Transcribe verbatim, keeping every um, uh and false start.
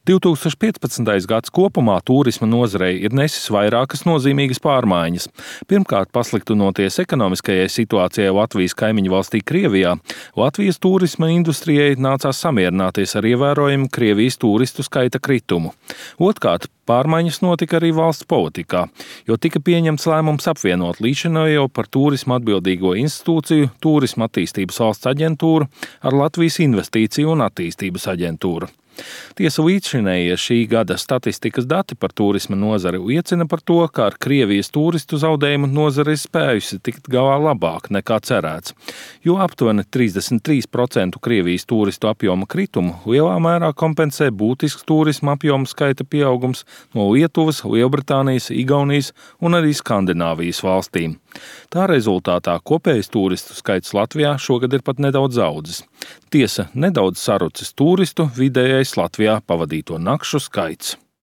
divtūkstoš piecpadsmitais gads kopumā tūrisma nozarei ir nesis vairākas nozīmīgas pārmaiņas. Pirmkārt, pasliktinoties ekonomiskajai situācijai Latvijas kaimiņu valstī Krievijā, Latvijas tūrisma industrijai nācās samierināties ar ievērojumu Krievijas tūristu skaita kritumu. Otrkārt, pārmaiņas notika arī valsts politikā, jo tika pieņemts lēmums apvienot līdzinējo par turismu atbildīgo institūciju Turisma attīstības valsts aģentūru ar Latvijas investīciju un attīstības aģentūru. Tiesa līdzšinējie šī gada statistikas dati par turisma nozari liecina par to, ka ar Krievijas turistu zaudējumu nozare ir spējusi tikt galā labāk nekā cerēts, jo aptuveni trīsdesmit trīs procenti Krievijas turistu apjoma kritumu lielā mērā kompensē būtisks turisma apjoma skaita pieaugums no Lietuvas, Lielbritānijas, Igaunijas un arī Skandināvijas valstīm. Tā rezultātā kopējais turistu skaits Latvijā šogad ir pat nedaudz audzis. Tiesa, nedaudz sarucis turistu vidējais Latvijā pavadīto nakšu skaits.